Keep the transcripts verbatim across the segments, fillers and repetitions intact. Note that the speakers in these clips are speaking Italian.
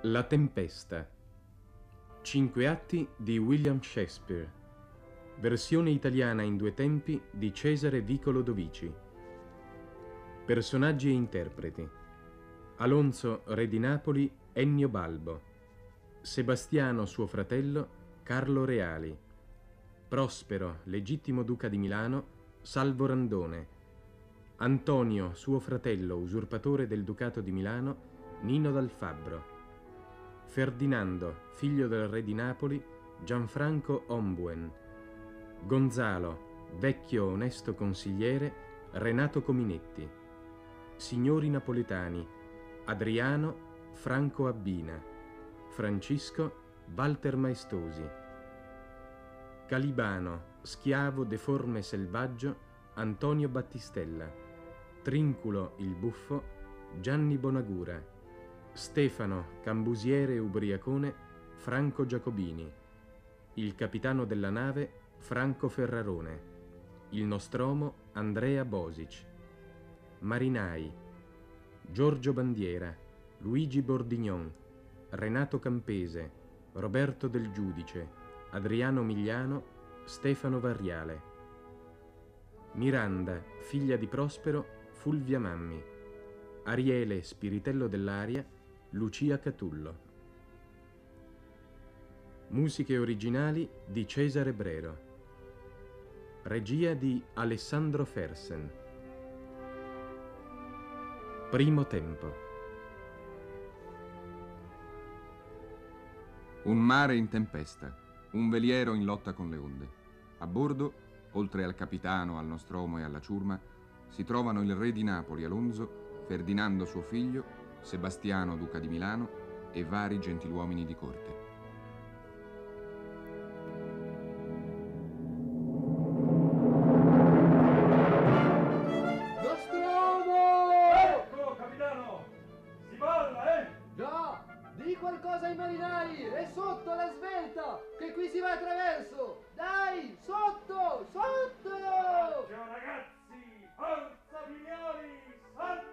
La tempesta. Cinque atti di William Shakespeare. Versione italiana in due tempi di Cesare Vicolo Dovici. Personaggi e interpreti: Alonso, re di Napoli, Ennio Balbo; Sebastiano, suo fratello, Carlo Reali; Prospero, legittimo duca di Milano, Salvo Randone; Antonio, suo fratello, usurpatore del ducato di Milano, Nino dal Fabbro; Ferdinando, figlio del re di Napoli, Gianfranco Ombuen; Gonzalo, vecchio onesto consigliere, Renato Cominetti; signori napoletani: Adriano, Franco Abbina; Francisco, Walter Maestosi; Calibano, schiavo deforme selvaggio, Antonio Battistella; Trinculo il buffo, Gianni Bonagura; Stefano, cambusiere e ubriacone, Franco Giacobini; il capitano della nave, Franco Ferrarone; il nostromo, Andrea Bosic; marinai: Giorgio Bandiera, Luigi Bordignon, Renato Campese, Roberto Del Giudice, Adriano Migliano, Stefano Varriale; Miranda, figlia di Prospero, Fulvia Mammi; Ariele, spiritello dell'aria, Lucia Catullo. Musiche originali di Cesare Brero. Regia di Alessandro Fersen. Primo tempo. Un mare in tempesta, un veliero in lotta con le onde. A bordo, oltre al capitano, al nostromo e alla ciurma, si trovano il re di Napoli, Alonso, Ferdinando suo figlio, Sebastiano duca di Milano e vari gentiluomini di corte. Nostromo! Ecco, capitano! Si balla, eh? Già! Di qualcosa ai marinai! È sotto la svelta! Che qui si va attraverso! Dai! Sotto! Sotto! Ciao ragazzi! Forza figlioli! Salto!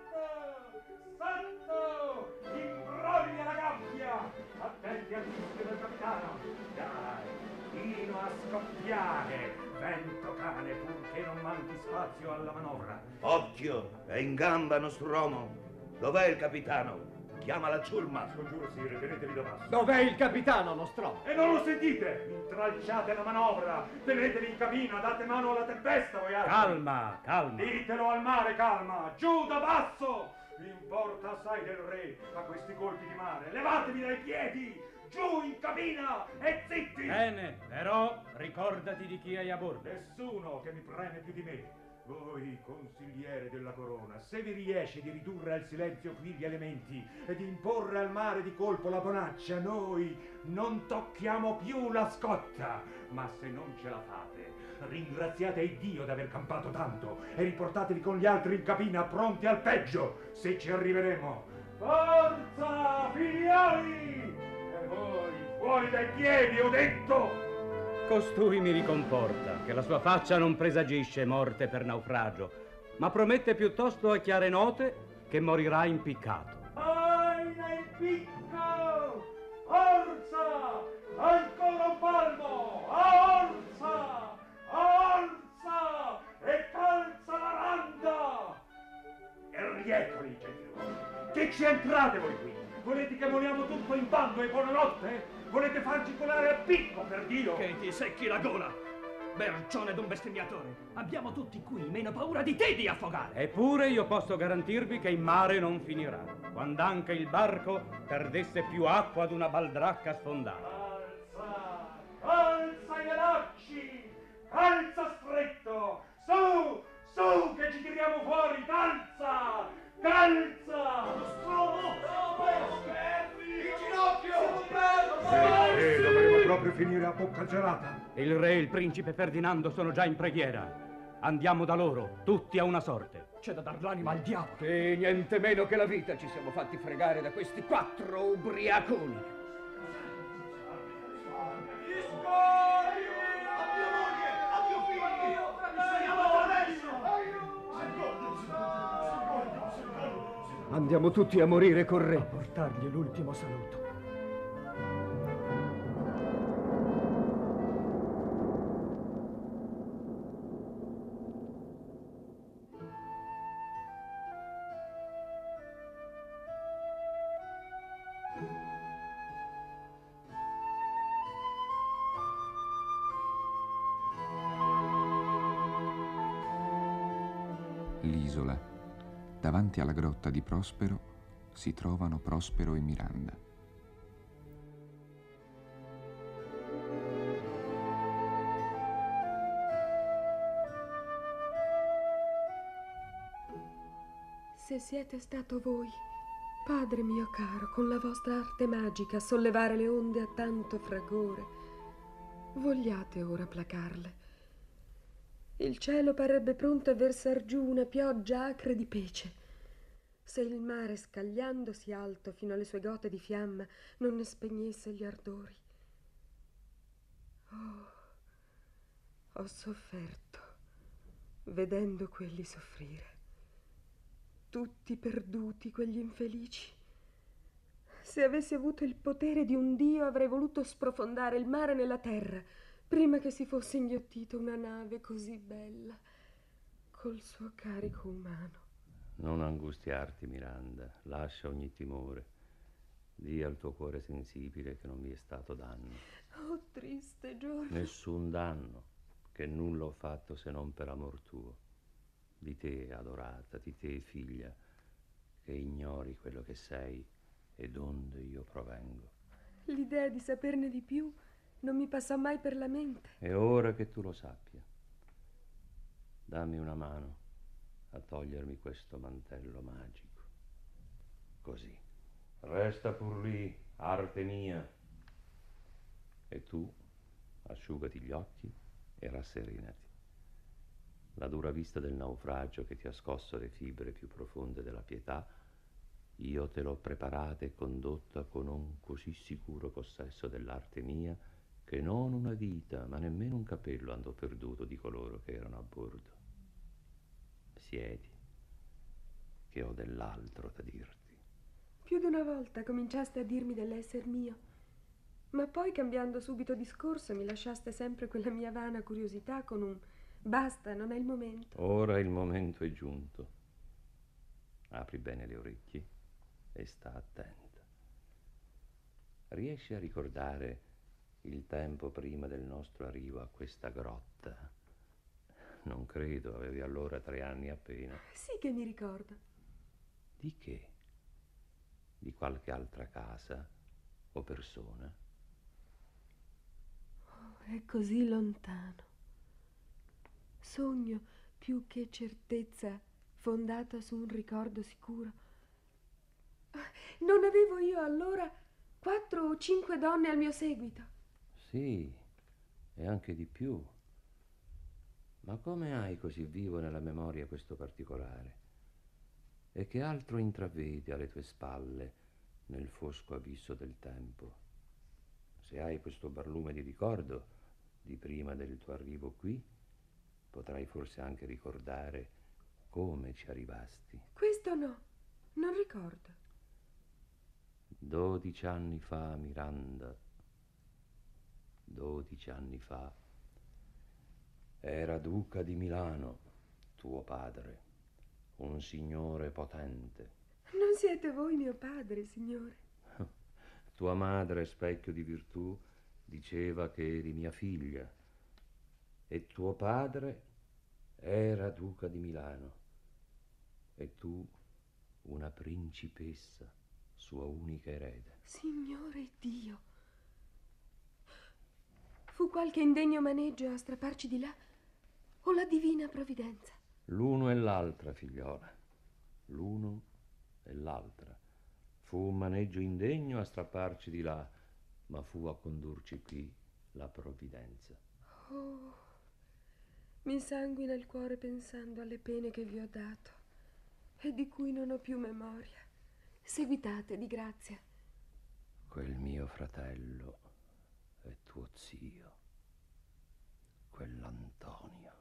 Salto! Imbroglia la gabbia! Attenti al fischio del capitano! Dai! Fino a scoppiare! Vento cane, purché non manchi spazio alla manovra! Occhio! È in gamba Nostromo! Dov'è il capitano? Chiama la ciurma! Scongiuro, sire, tenetevi da basso! Dov'è il capitano, Nostromo? E non lo sentite? Intralciate la manovra! Tenetevi in cabina! Date mano alla tempesta, voi altri! Calma, calma! Ditelo al mare, calma! Giù da basso! Importa assai del re a questi colpi di mare! Levatevi dai piedi! Giù in cabina e zitti! Bene, però ricordati di chi hai a bordo. Nessuno che mi preme più di me. Voi, consigliere della corona, se vi riesce di ridurre al silenzio qui gli elementi e di imporre al mare di colpo la bonaccia, noi non tocchiamo più la scotta. Ma se non ce la fate, ringraziate Iddio d'aver campato tanto e riportatevi con gli altri in cabina pronti al peggio, se ci arriveremo. Forza, figlioli! E voi, fuori dai piedi, ho detto! Costui mi riconforta, che la sua faccia non presagisce morte per naufragio, ma promette piuttosto a chiare note che morirà impiccato. Vai nel picco! Forza! Ancora un palmo! Forza! Forza! E calza la randa! E riecoli, gentiluomini! Che ci entrate voi qui? Volete che moriamo tutto in bando e buonanotte? Volete farci colare a picco, per Dio? Che ti secchi la gola! Bercione d'un bestemmiatore! Abbiamo tutti qui meno paura di te di affogare! Eppure io posso garantirvi che in mare non finirà, quando anche il barco perdesse più acqua ad una baldracca sfondata. Alza! Alza i velocci! Alza stretto! Su! Su, che ci tiriamo fuori! Calza! Calza! Nostromo! In ginocchio! Eh, dovremo proprio finire a bocca gelata. Il re e il principe Ferdinando sono già in preghiera. Andiamo da loro, tutti a una sorte. C'è da dar l'anima al diavolo. E niente meno che la vita ci siamo fatti fregare da questi quattro ubriaconi. Andiamo tutti a morire con re. A portargli l'ultimo saluto. isola, davanti alla grotta di Prospero, si trovano Prospero e Miranda. Se siete stato voi, padre mio caro, con la vostra arte magica a sollevare le onde a tanto fragore, vogliate ora placarle. Il cielo parrebbe pronto a versar giù una pioggia acre di pece, se il mare, scagliandosi alto fino alle sue gote di fiamma, non ne spegnesse gli ardori. Oh, ho sofferto vedendo quelli soffrire. Tutti perduti, quegli infelici. Se avessi avuto il potere di un dio, avrei voluto sprofondare il mare nella terra prima che si fosse inghiottita una nave così bella col suo carico umano. Non angustiarti, Miranda, lascia ogni timore. Dì al tuo cuore sensibile che non vi è stato danno. Oh, triste giorno. Nessun danno, che nulla ho fatto se non per amor tuo. Di te, adorata, di te, figlia, che ignori quello che sei e donde io provengo. L'idea di saperne di più non mi passa mai per la mente. E ora che tu lo sappia, dammi una mano a togliermi questo mantello magico. Così. Resta pur lì, arte mia. E tu asciugati gli occhi e rasserenati. La dura vista del naufragio che ti ha scosso le fibre più profonde della pietà, io te l'ho preparata e condotta con un così sicuro possesso dell'arte mia che non una dita, ma nemmeno un capello andò perduto di coloro che erano a bordo. Siedi, che ho dell'altro da dirti. Più di una volta cominciaste a dirmi dell'esser mio, ma poi, cambiando subito discorso, mi lasciaste sempre quella mia vana curiosità con un basta, non è il momento. Ora il momento è giunto. Apri bene le orecchie e sta attenta. Riesci a ricordare il tempo prima del nostro arrivo a questa grotta? Non credo, avevi allora tre anni appena. Sì che mi ricordo. Di che? Di qualche altra casa o persona? Oh, è così lontano. Sogno più che certezza fondata su un ricordo sicuro. Non avevo io allora quattro o cinque donne al mio seguito? Sì, e anche di più. Ma come hai così vivo nella memoria questo particolare? E che altro intravedi alle tue spalle nel fosco abisso del tempo? Se hai questo barlume di ricordo di prima del tuo arrivo qui, potrai forse anche ricordare come ci arrivasti. Questo no, non ricordo. Dodici anni fa, Miranda, dodici anni fa, era duca di Milano, tuo padre, un signore potente. Non siete voi mio padre, signore? Tua madre, specchio di virtù, diceva che eri mia figlia. E tuo padre era duca di Milano e tu una principessa, sua unica erede. Signore Dio, fu qualche indegno maneggio a strapparci di là o la divina provvidenza? L'uno e l'altra, figliola, l'uno e l'altra. Fu un maneggio indegno a strapparci di là, ma fu a condurci qui la provvidenza. Oh, mi sanguina il cuore pensando alle pene che vi ho dato e di cui non ho più memoria. Seguitate, di grazia. Quel mio fratello è tuo zio, quell'Antonio.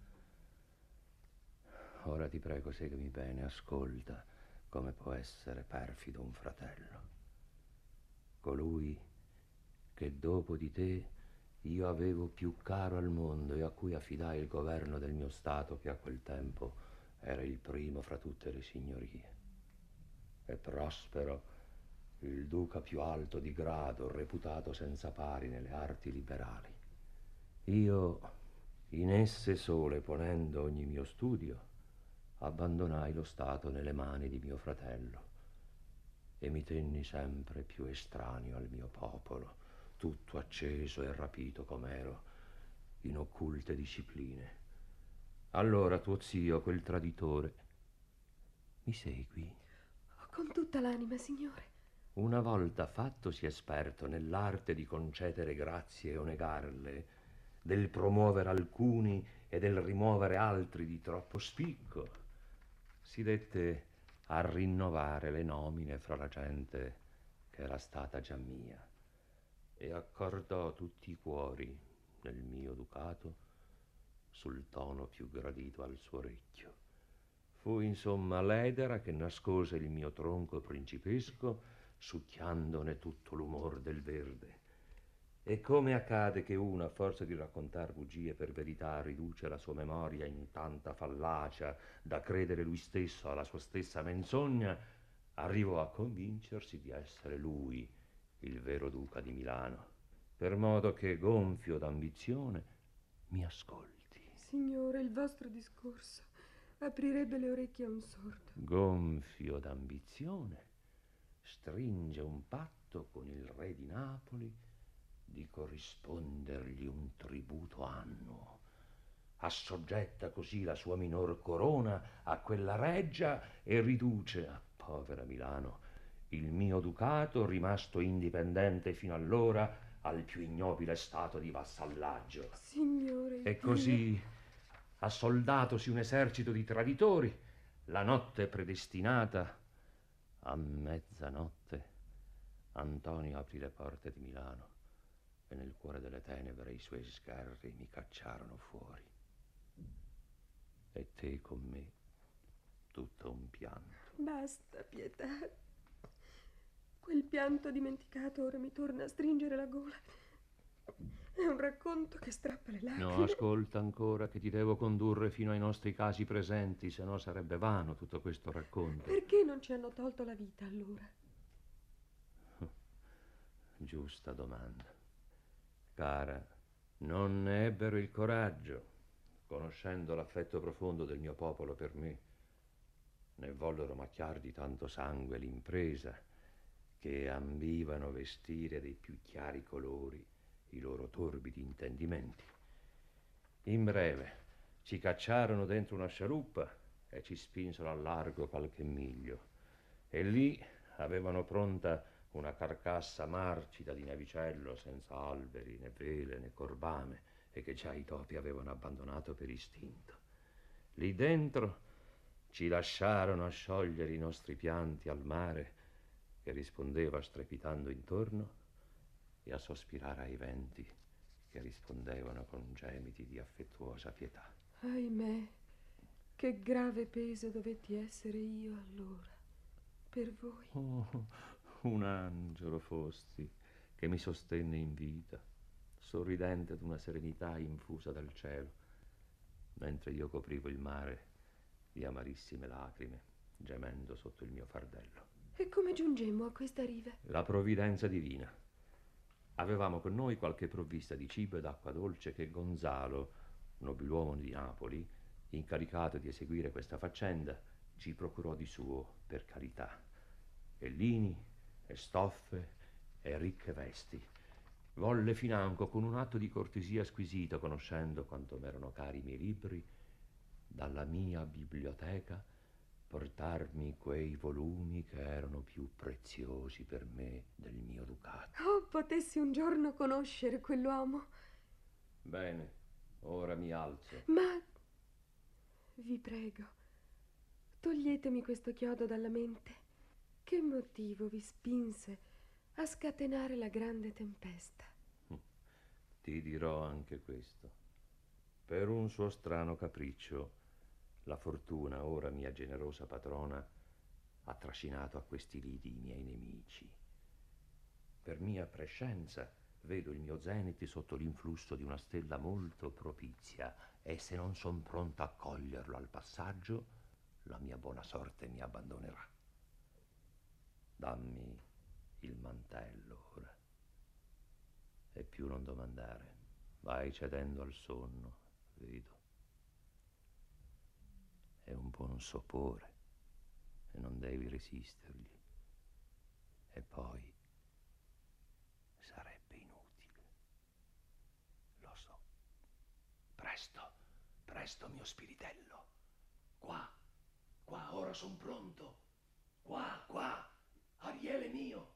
Ora ti prego, seguimi bene, ascolta come può essere perfido un fratello. Colui che dopo di te io avevo più caro al mondo e a cui affidai il governo del mio stato, che a quel tempo era il primo fra tutte le signorie. E Prospero, il duca più alto di grado, reputato senza pari nelle arti liberali. Io, in esse sole ponendo ogni mio studio, abbandonai lo Stato nelle mani di mio fratello e mi tenni sempre più estraneo al mio popolo, tutto acceso e rapito com'ero in occulte discipline. Allora tuo zio, quel traditore, mi segui? Con tutta l'anima, signore. Una volta fattosi esperto nell'arte di concedere grazie o negarle, del promuovere alcuni e del rimuovere altri di troppo spicco, si dette a rinnovare le nomine fra la gente che era stata già mia e accordò tutti i cuori nel mio ducato sul tono più gradito al suo orecchio. Fu insomma l'edera che nascose il mio tronco principesco, succhiandone tutto l'umor del verde. E come accade che uno, a forza di raccontar bugie per verità, riduce la sua memoria in tanta fallacia da credere lui stesso alla sua stessa menzogna, arrivò a convincersi di essere lui il vero duca di Milano, per modo che, gonfio d'ambizione, mi ascolti. Signore, il vostro discorso aprirebbe le orecchie a un sordo. Gonfio d'ambizione, stringe un patto con il re di Napoli di corrispondergli un tributo annuo. Assoggetta così la sua minor corona a quella reggia e riduce a povera Milano il mio ducato, rimasto indipendente fino allora, al più ignobile stato di vassallaggio. Signore, e così, assoldatosi un esercito di traditori, la notte predestinata, a mezzanotte, Antonio aprì le porte di Milano e nel cuore delle tenebre i suoi sgherri mi cacciarono fuori. E te con me, tutto un pianto. Basta, pietà. Quel pianto dimenticato ora mi torna a stringere la gola. È un racconto che strappa le lacrime. No, ascolta ancora, che ti devo condurre fino ai nostri casi presenti, se no sarebbe vano tutto questo racconto. Perché non ci hanno tolto la vita allora? Giusta domanda. Cara, non ne ebbero il coraggio, conoscendo l'affetto profondo del mio popolo per me, ne vollero macchiar di tanto sangue l'impresa, che ambivano vestire dei più chiari colori i loro torbidi intendimenti. In breve, ci cacciarono dentro una scialuppa e ci spinsero al largo qualche miglio, e lì avevano pronta una carcassa marcida di nevicello, senza alberi, né vele, né corbame, e che già i topi avevano abbandonato per istinto. Lì dentro ci lasciarono a sciogliere i nostri pianti al mare, che rispondeva strepitando intorno, e a sospirare ai venti, che rispondevano con gemiti di affettuosa pietà. Ahimè, che grave peso dovetti essere io allora, per voi. Oh, un angelo fosti, che mi sostenne in vita, sorridente d'una serenità infusa dal cielo, mentre io coprivo il mare di amarissime lacrime, gemendo sotto il mio fardello. E come giungemmo a questa riva? La provvidenza divina. Avevamo con noi qualche provvista di cibo ed acqua dolce che Gonzalo, nobiluomo di Napoli, incaricato di eseguire questa faccenda, ci procurò di suo per carità. E lini, e stoffe, e ricche vesti. Volle financo, con un atto di cortesia squisito, conoscendo quanto m'erano cari i miei libri, dalla mia biblioteca portarmi quei volumi che erano più preziosi per me del mio ducato. Oh, potessi un giorno conoscere quell'uomo. Bene, ora mi alzo. Ma vi prego, toglietemi questo chiodo dalla mente. Che motivo vi spinse a scatenare la grande tempesta? Ti dirò anche questo. Per un suo strano capriccio, la fortuna, ora mia generosa patrona, ha trascinato a questi lidi i miei nemici. Per mia prescenza vedo il mio zeniti sotto l'influsso di una stella molto propizia, e se non son pronta a coglierlo al passaggio, la mia buona sorte mi abbandonerà. Dammi il mantello ora, e più non domandare, vai cedendo al sonno, vedo. è un buon sopore e non devi resistergli. E poi sarebbe inutile. Lo so. Presto, presto, mio spiritello. Qua, qua, ora son pronto. Qua, qua, Ariele mio.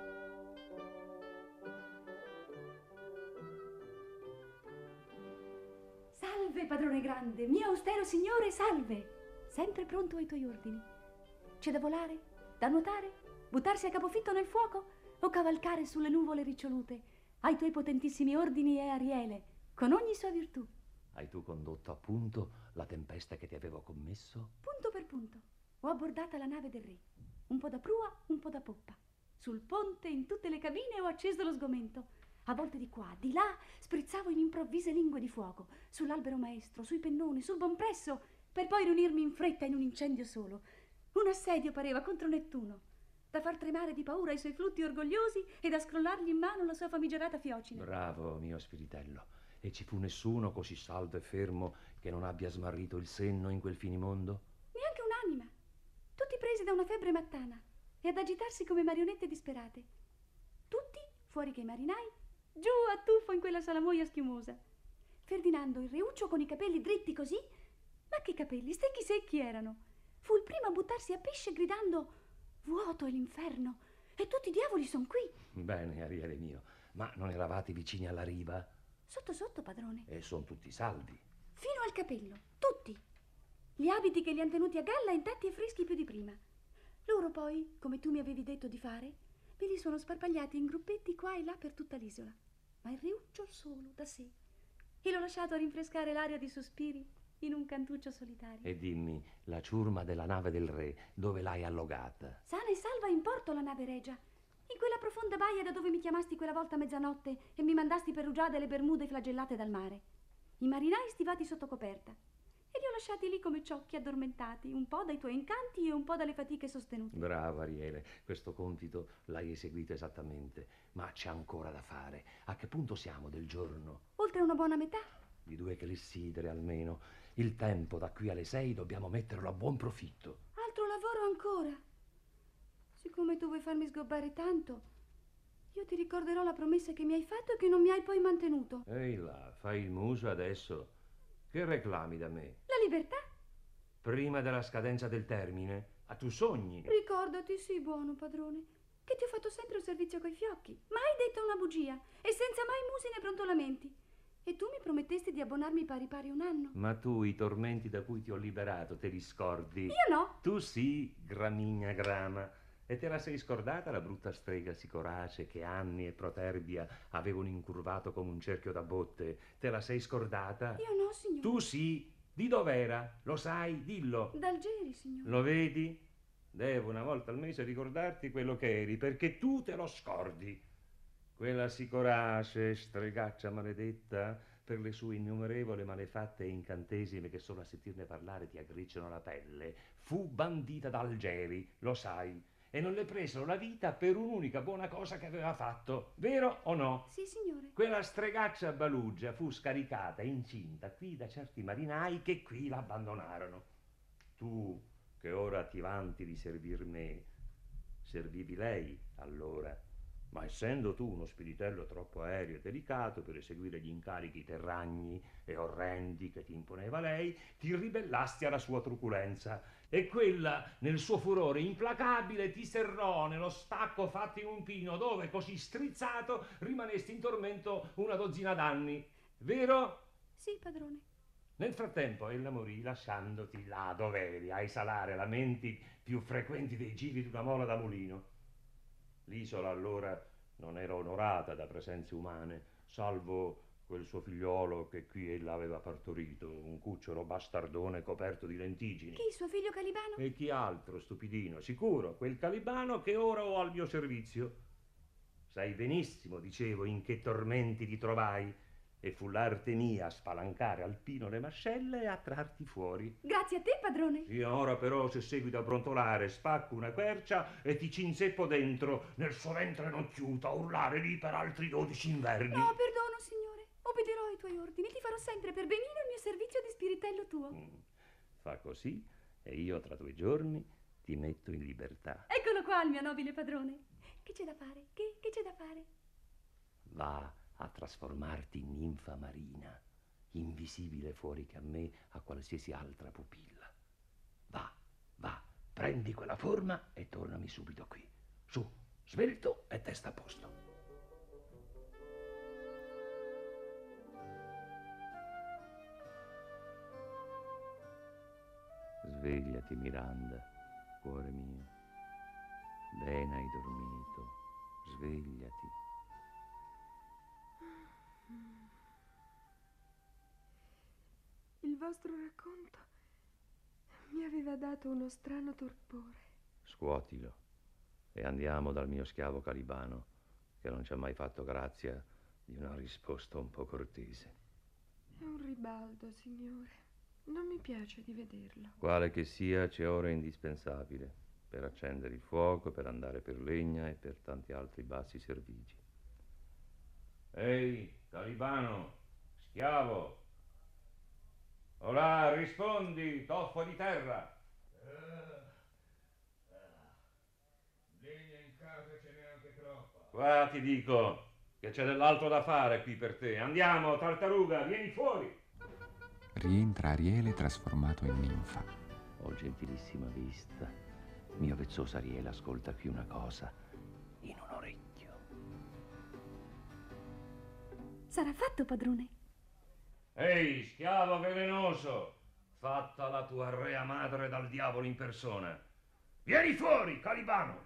Salve, padrone grande, mio austero signore, salve. Sempre pronto ai tuoi ordini. C'è da volare, da nuotare, buttarsi a capofitto nel fuoco o cavalcare sulle nuvole ricciolute? Ai tuoi potentissimi ordini è Ariele, con ogni sua virtù. Hai tu condotto a punto la tempesta che ti avevo commesso? Punto per punto. Ho abbordata la nave del re, un po' da prua, un po' da poppa. Sul ponte, in tutte le cabine, ho acceso lo sgomento. A volte di qua, di là, sprizzavo in improvvise lingue di fuoco, sull'albero maestro, sui pennoni, sul bompresso, per poi riunirmi in fretta in un incendio solo. Un assedio pareva contro Nettuno, da far tremare di paura i suoi flutti orgogliosi e da scrollargli in mano la sua famigerata fiocina. Bravo, mio spiritello. E ci fu nessuno così saldo e fermo che non abbia smarrito il senno in quel finimondo? Neanche un'anima. Tutti presi da una febbre mattana e ad agitarsi come marionette disperate. Tutti, fuori che i marinai, giù a tuffo in quella salamoia schiumosa. Ferdinando, il reuccio con i capelli dritti così, ma che capelli, stecchi secchi erano. Fu il primo a buttarsi a pesce gridando: vuoto è l'inferno e tutti i diavoli son qui. Bene, Ariele mio, ma non eravate vicini alla riva? Sotto sotto, padrone. E son tutti salvi. Fino al capello, tutti. Gli abiti che li han tenuti a galla intatti e freschi più di prima. Loro poi, come tu mi avevi detto di fare, me li sono sparpagliati in gruppetti qua e là per tutta l'isola. Ma il reuccio solo, da sé. E l'ho lasciato a rinfrescare l'aria di sospiri in un cantuccio solitario. E dimmi, la ciurma della nave del re, dove l'hai allogata? Sana e salva in porto la nave regia. In quella profonda baia da dove mi chiamasti quella volta a mezzanotte e mi mandasti per rugiade le bermude flagellate dal mare. I marinai stivati sotto coperta. E li ho lasciati lì come ciocchi addormentati, un po' dai tuoi incanti e un po' dalle fatiche sostenute. Brava, Ariele, questo compito l'hai eseguito esattamente, ma c'è ancora da fare. A che punto siamo del giorno? Oltre una buona metà. Di due clessidere almeno. Il tempo da qui alle sei dobbiamo metterlo a buon profitto. Altro lavoro ancora. Siccome tu vuoi farmi sgobbare tanto, io ti ricorderò la promessa che mi hai fatto e che non mi hai poi mantenuto. Ehi là, fai il muso adesso. Che reclami da me? La libertà. Prima della scadenza del termine, a tu sogni. Ricordati, sii buono, padrone, che ti ho fatto sempre un servizio coi fiocchi. Mai detto una bugia e senza mai musi né brontolamenti. E tu mi promettesti di abbonarmi pari pari un anno. Ma tu i tormenti da cui ti ho liberato te li scordi? Io no. Tu sì, gramigna grama. E te la sei scordata la brutta strega sicorace che Anni e Proterbia avevano incurvato come un cerchio da botte? Te la sei scordata? Io no, signore. Tu sì. Di dov'era? Lo sai? Dillo. D'Algeri, signore. Lo vedi? Devo una volta al mese ricordarti quello che eri, perché tu te lo scordi. Quella sicorace, stregaccia maledetta, per le sue innumerevoli malefatte e incantesime che solo a sentirne parlare ti aggricciano la pelle, fu bandita da Algeri, lo sai, e non le presero la vita per un'unica buona cosa che aveva fatto, vero o no? Sì, signore. Quella stregaccia balugia fu scaricata incinta qui da certi marinai che qui l'abbandonarono. Tu, che ora ti vanti di servir me, servivi lei allora. Ma essendo tu uno spiritello troppo aereo e delicato per eseguire gli incarichi terragni e orrendi che ti imponeva lei, ti ribellasti alla sua truculenza e quella, nel suo furore implacabile, ti serrò nello stacco fatto in un pino dove, così strizzato, rimanesti in tormento una dozzina d'anni. Vero? Sì, padrone. Nel frattempo ella morì lasciandoti là dov'eri a esalare lamenti più frequenti dei giri di una mola da mulino. L'isola allora non era onorata da presenze umane, salvo quel suo figliolo che qui ella aveva partorito, un cucciolo bastardone coperto di lentiggini. Chi, suo figlio Calibano? E chi altro, stupidino? Sicuro, quel Calibano che ora ho al mio servizio. Sai benissimo, dicevo, in che tormenti ti trovai, e fu l'arte mia a spalancare al pino le mascelle e a trarti fuori. Grazie a te, padrone. Io ora però, se seguito a brontolare, spacco una quercia e ti cinzeppo dentro nel suo ventre nocchiuto a urlare lì per altri dodici inverni. No, perdono, signore. Obbederò ai tuoi ordini. Ti farò sempre per benino il mio servizio di spiritello tuo. Mm. Fa così e io tra due giorni ti metto in libertà. Eccolo qua il mio nobile padrone. Che c'è da fare? Che, che c'è da fare? Va a trasformarti in ninfa marina, invisibile fuori che a me a qualsiasi altra pupilla. Va, va, prendi quella forma e tornami subito qui. Su, svelto e testa a posto. Svegliati, Miranda, cuore mio. Bene hai dormito, svegliati. Il vostro racconto mi aveva dato uno strano torpore. Scuotilo e andiamo dal mio schiavo Calibano, che non ci ha mai fatto grazia di una risposta un po' cortese. È un ribaldo, signore. Non mi piace di vederlo. Quale che sia, c'è ora indispensabile per accendere il fuoco, per andare per legna e per tanti altri bassi servigi. Ehi, Calibano, schiavo! Olà, rispondi, toffo di terra! Legna in casa ce n'è anche troppa. Qua ti dico che c'è dell'altro da fare qui per te. Andiamo, tartaruga, vieni fuori! Rientra Ariele trasformato in ninfa. Oh, gentilissima vista, mio vezzoso Ariele, ascolta qui una cosa in un orecchio. Sarà fatto, padrone. Ehi, schiavo velenoso, fatta la tua rea madre dal diavolo in persona. Vieni fuori, Calibano!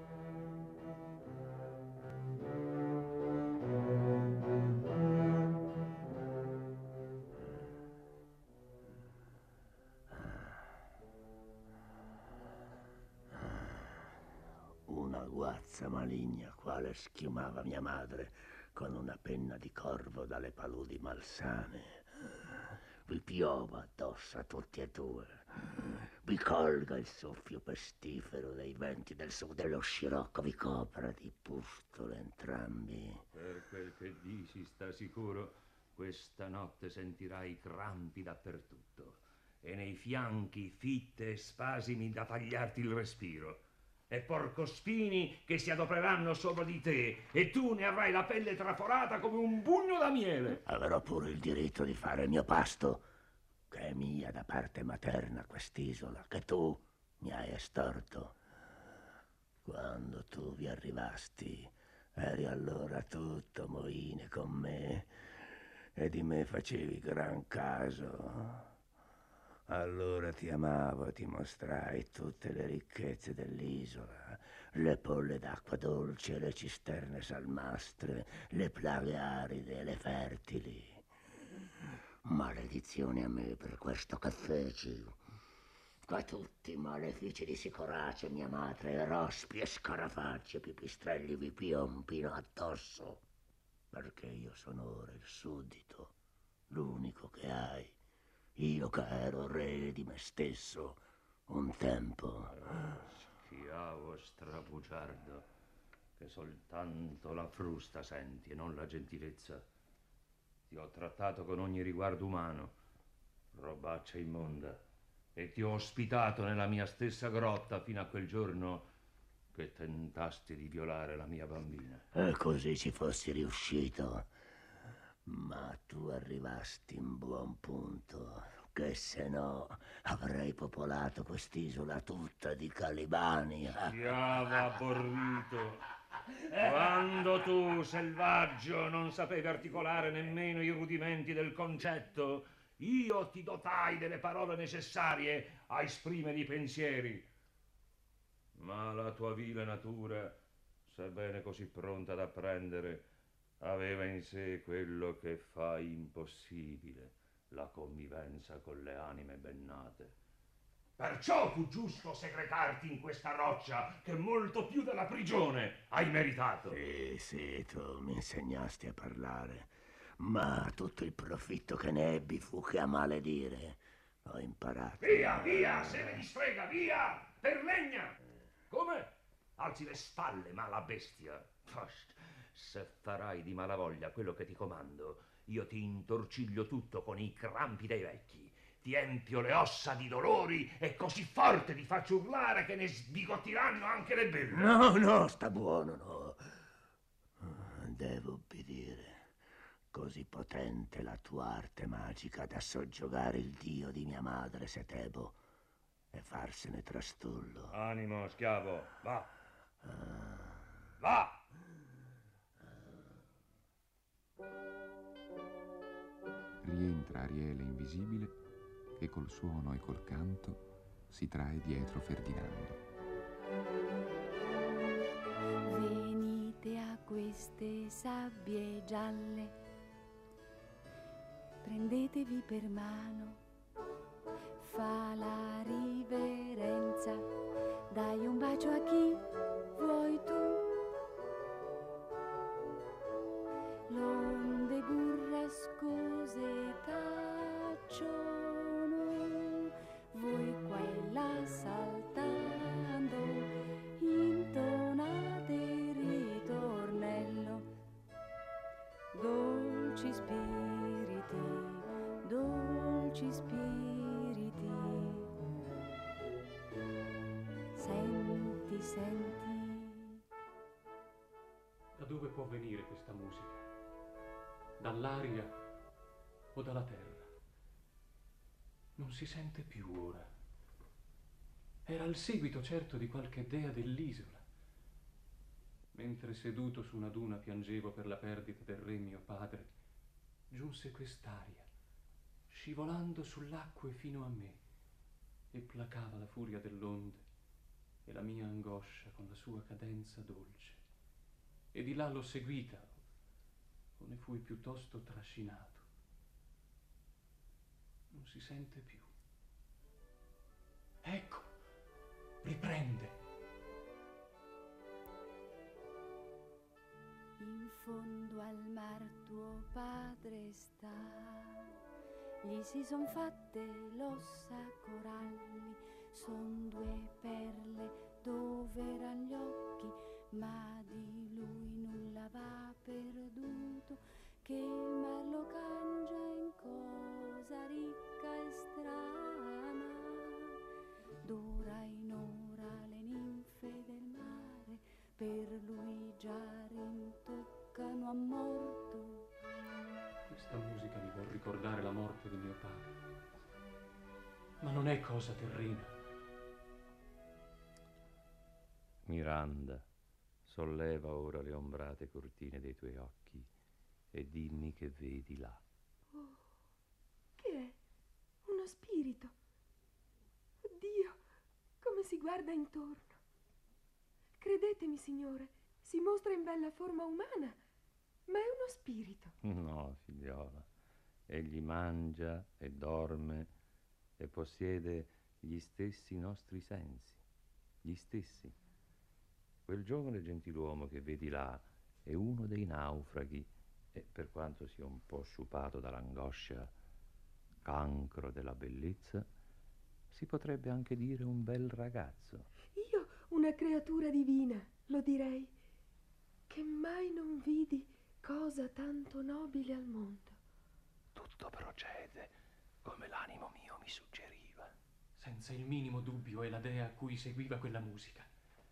Una guazza maligna, quale schiumava mia madre con una penna di corvo dalle paludi malsane. Vi piova addosso a tutti e due. Vi colga il soffio pestifero dei venti del sud e lo scirocco vi copra di pustole entrambi. Per quel che dici, sta sicuro, questa notte sentirai crampi dappertutto e nei fianchi fitte e spasimi da tagliarti il respiro. E porcospini che si adopereranno sopra di te e tu ne avrai la pelle traforata come un bugno da miele. Avrò pure il diritto di fare il mio pasto, che è mia da parte materna quest'isola, che tu mi hai estorto. Quando tu vi arrivasti, eri allora tutto moine con me e di me facevi gran caso. Allora ti amavo e ti mostrai tutte le ricchezze dell'isola, le polle d'acqua dolce, le cisterne salmastre, le plaghe aride e le fertili. Maledizione a me per questo che feci. Qua tutti malefici di Sicorace, mia madre, e rospi e scarafaggi e pipistrelli vi piompino addosso, perché io sono ora il suddito, l'unico che hai. Io che ero re di me stesso un tempo. Schiavo strabugiardo, che soltanto la frusta senti e non la gentilezza. Ti ho trattato con ogni riguardo umano, robaccia immonda, e ti ho ospitato nella mia stessa grotta fino a quel giorno che tentasti di violare la mia bambina. E così ci fossi riuscito. Ma tu arrivasti in buon punto, che se no avrei popolato quest'isola tutta di Calibani. Schiavo abborrito, quando tu, selvaggio, non sapevi articolare nemmeno i rudimenti del concetto, io ti dotai delle parole necessarie a esprimere i pensieri. Ma la tua vile natura, sebbene così pronta ad apprendere, aveva in sé quello che fa impossibile, la convivenza con le anime bennate. Perciò fu giusto segretarti in questa roccia che molto più della prigione hai meritato. Sì, sì, tu mi insegnasti a parlare, ma tutto il profitto che ne ebbi fu che a maledire ho imparato. Via, via, se me ne strega, via, per legna! Come? Alzi le spalle, mala bestia. Se farai di malavoglia quello che ti comando, io ti intorciglio tutto con i crampi dei vecchi. ti empio le ossa di dolori e così forte ti faccio urlare che ne sbigottiranno anche le belle. No, no, sta buono, no. Devo obbedire. Così potente la tua arte magica da soggiogare il dio di mia madre Setebo e farsene trastullo. Animo, schiavo, va. Ah. Va! Rientra Ariele invisibile che col suono e col canto si trae dietro Ferdinando. Venite a queste sabbie gialle, prendetevi per mano, fa la riverenza, dai un bacio a chi vuoi tu. L'onde burrascose tacciono, voi qua e là saltando, intonate il ritornello. Dolci spiriti, dolci spiriti, senti, senti. Da dove può venire questa musica? Dall'aria o dalla terra? Non si sente più ora. Era il seguito certo di qualche dea dell'isola. Mentre seduto su una duna piangevo per la perdita del re mio padre, giunse quest'aria, scivolando sull'acque fino a me, e placava la furia dell'onde e la mia angoscia con la sua cadenza dolce. E di là l'ho seguita, o ne fui piuttosto trascinato. Non si sente più. Ecco, riprende. In fondo al mar tuo padre sta, gli si son fatte l'ossa coralli, son due perle dove eran gli occhi, ma di lui nulla va perduto, che il mar lo cangia in cosa ricca e strana. D'ora in ora le ninfe del mare per lui già rintoccano a morto. Questa musica mi vuol ricordare la morte di mio padre, ma non è cosa terrena. Miranda, solleva ora le ombrate cortine dei tuoi occhi e dimmi che vedi là. Oh, che è? Uno spirito. Oddio, come si guarda intorno. Credetemi, signore, si mostra in bella forma umana, ma è uno spirito. No, figliola, egli mangia e dorme e possiede gli stessi nostri sensi, gli stessi. Quel giovane gentiluomo che vedi là è uno dei naufraghi e, per quanto sia un po' sciupato dall'angoscia, cancro della bellezza, si potrebbe anche dire un bel ragazzo. Io una creatura divina, lo direi, che mai non vidi cosa tanto nobile al mondo. Tutto procede come l'animo mio mi suggeriva. Senza il minimo dubbio è la dea a cui seguiva quella musica.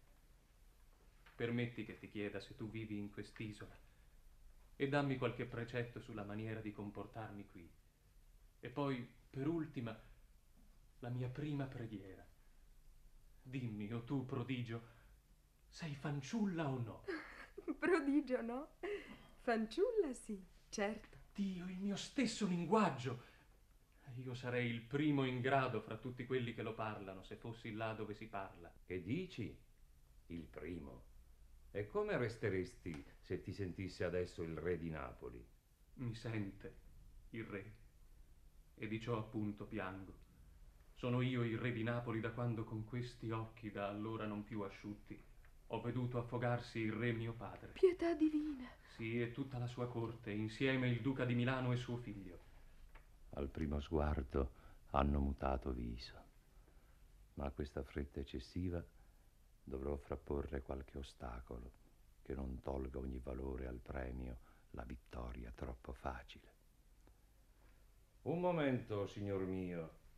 Permetti che ti chieda se tu vivi in quest'isola e dammi qualche precetto sulla maniera di comportarmi qui. E poi, per ultima, la mia prima preghiera. Dimmi, o tu, prodigio, sei fanciulla o no? Prodigio, no? Fanciulla, sì, certo. Dio, il mio stesso linguaggio! Io sarei il primo in grado fra tutti quelli che lo parlano, se fossi là dove si parla. Che dici? Il primo? E come resteresti se ti sentisse adesso il re di Napoli? Mi sente il re, e di ciò appunto piango. Sono io il re di Napoli da quando con questi occhi, da allora non più asciutti, ho veduto affogarsi il re mio padre. Pietà divina. Sì, e tutta la sua corte, insieme il duca di Milano e suo figlio. Al primo sguardo hanno mutato viso, ma a questa fretta eccessiva dovrò frapporre qualche ostacolo che non tolga ogni valore al premio, la vittoria troppo facile. Un momento, signor mio.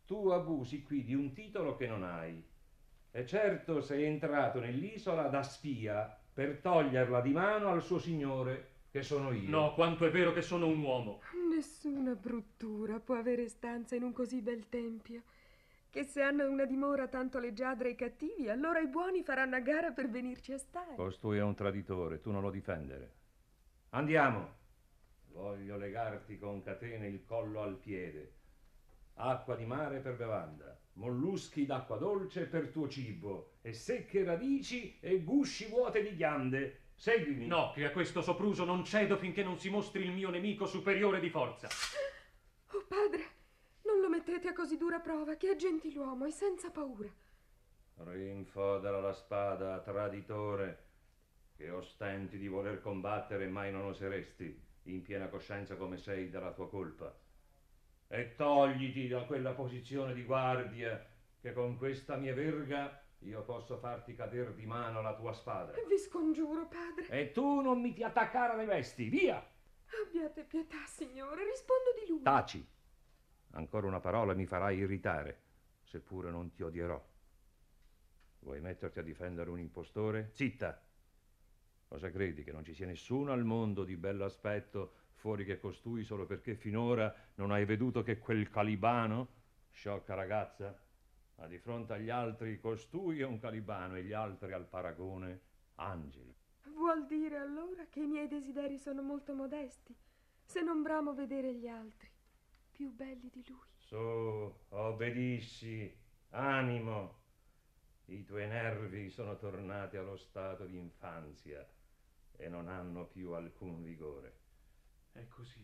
Tu abusi qui di un titolo che non hai. E certo sei entrato nell'isola da spia per toglierla di mano al suo signore, che sono io. No, quanto è vero che sono un uomo. Nessuna bruttura può avere stanza in un così bel tempio, che se hanno una dimora tanto leggiadra e cattivi, allora i buoni faranno a gara per venirci a stare. Costui è un traditore, tu non lo difendere. Andiamo. Voglio legarti con catene il collo al piede. Acqua di mare per bevanda, molluschi d'acqua dolce per tuo cibo, e secche radici e gusci vuote di ghiande. Seguimi. No, che a questo sopruso non cedo finché non si mostri il mio nemico superiore di forza. Oh padre, non lo mettete a così dura prova, che è gentiluomo e senza paura. Rinfodera la spada, traditore, che ostenti di voler combattere e mai non oseresti, in piena coscienza come sei della tua colpa. E togliti da quella posizione di guardia, che con questa mia verga io posso farti cader di mano la tua spada. Vi scongiuro, padre. E tu non mi ti attaccare alle vesti, via! Abbiate pietà, signore, rispondo di lui. Taci. Ancora una parola mi farai irritare, seppure non ti odierò. Vuoi metterti a difendere un impostore? Zitta! Cosa credi, che non ci sia nessuno al mondo di bello aspetto fuori che costui solo perché finora non hai veduto che quel calibano? Sciocca ragazza, ma di fronte agli altri costui è un calibano e gli altri al paragone angeli. Vuol dire allora che i miei desideri sono molto modesti, se non bramo vedere gli altri più belli di lui. Su, obbedisci, animo. I tuoi nervi sono tornati allo stato di infanzia e non hanno più alcun vigore. È così.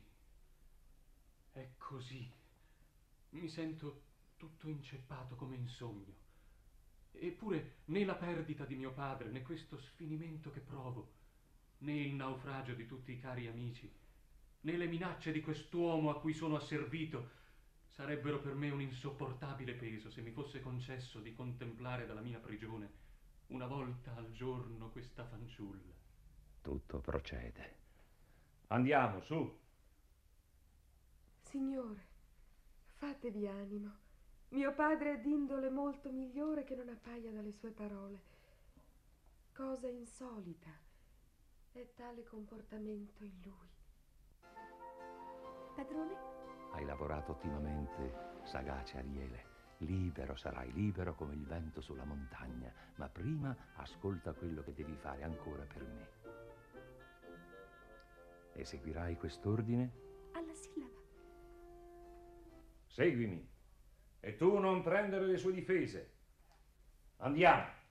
È così. Mi sento tutto inceppato come in sogno. Eppure né la perdita di mio padre, né questo sfinimento che provo, né il naufragio di tutti i cari amici, né le minacce di quest'uomo a cui sono asservito sarebbero per me un insopportabile peso se mi fosse concesso di contemplare dalla mia prigione una volta al giorno questa fanciulla. Tutto procede. Andiamo, su. Signore, fatevi animo. Mio padre è d'indole molto migliore che non appaia dalle sue parole. Cosa insolita è tale comportamento in lui. Padrone? Hai lavorato ottimamente, sagace Ariele. Libero sarai, libero come il vento sulla montagna, ma prima ascolta quello che devi fare ancora per me. Eseguirai quest'ordine? Alla sillaba. Seguimi, e tu non prendere le sue difese. Andiamo.